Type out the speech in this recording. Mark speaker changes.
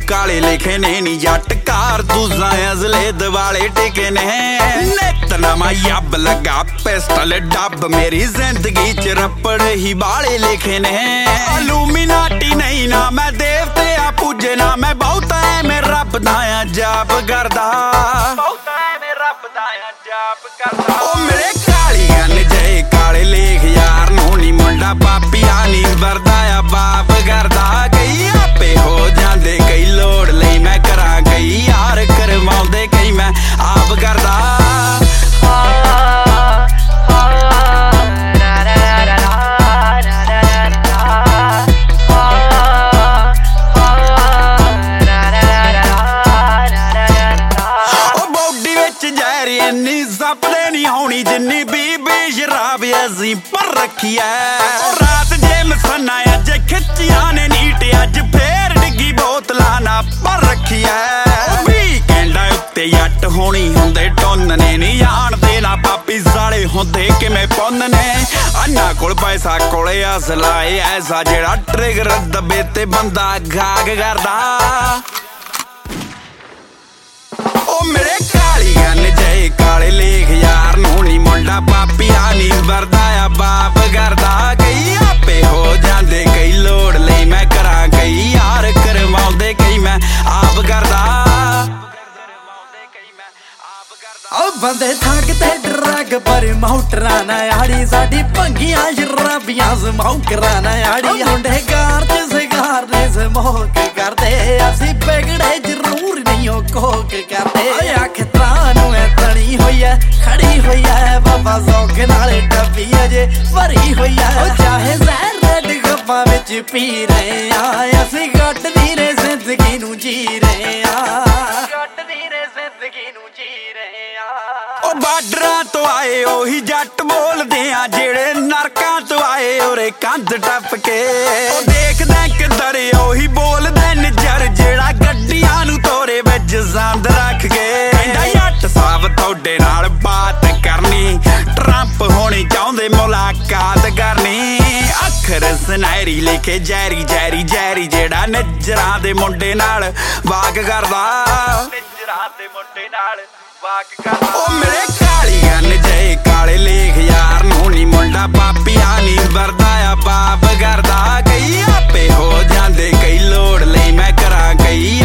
Speaker 1: काले लिखे ने नी जट कारतूसां अजले दिवाले टिके ने नित नवां यब लगा पिस्टल डब मेरी जिंदगी च रपड़ ही बाले लिखे ने इल्यूमिनाटी नहीं ना मैं देवते आ पूजे ना मैं बहुत मैं रब दा जाप करदा ओ मेरे कालियां ने जय काले लेख यार नू नी मुंडा पापिया नी वरदा आ बाप करदा कई आपे हो जांदे कई लोड़ लई मैं करा कई यार करवाउंदे कई मैं आप करदा सपने नहीं होनी जिन्नी बीबी शराब असी पर रखी है रात जे मसना अज खिचिया ने नीट अज फेर डिगी बोतला ना पर रखी है वीकेंड उत्ते जट होनी हुंदे टोनने नहीं जानदे ना पापी साले हुंदे किवें पुन्नने अन्ना कोल पैसा कोले असला ऐसा जेड़ा ट्रिगर दबे ते बंदा गाग करदा ओ मेरे कालियां ने जय काले लेख यार नू नी मुंडा पापिया नी वरदा आ बाप करदा कई आपे हो जांदे कई लोड़ लई मैं करा कई यार करवाउंदे कई मैं आप करदा
Speaker 2: ओ बंदे थक ते ड्रग पर माउटरा ना आड़ी साडी भंगियां शराबियां समाऊ कराना आड़ी मुंडे कार च सिगार ने स्मोक करदे असी बिगड़े जरूर नहीं हो कोक करदे अख तानू तणी होई है खड़ी होई है बाबा सौख नाले डब्बी अजे भरी होई है चाहे जहर रेड गप्पां विच पी रहे आ असी गट दी रे जिंदगी नू जी रहे आ गट दी रे जिंदगी नू जी रहे आ
Speaker 1: ओ बार्डरां तो आए ओही जट बोलदे आ जेड़े नरकां तो आए ओरे कंध टप के ओ देखदे किधर ओही बोलदे निजर जेड़ा गड्डियां नू तोरे विच संद रख के कहंदा जट साहब थोड़े नाल बात करनी ट्रंप होनी चाहुंदे मुलाकात करनी अखर सुनहरी लिखे जैरी जैरी जैरी जेड़ा निजरां दे मुंडे नाल वाक करदा निजरां दे मुंडे नाल ओ मेरे कालियां ने जय काले लेख यार नू नी मुंडा पापिया नी वरदा आ बाप करदा कई आपे हो जांदे कई लोड़ लई मैं करा कई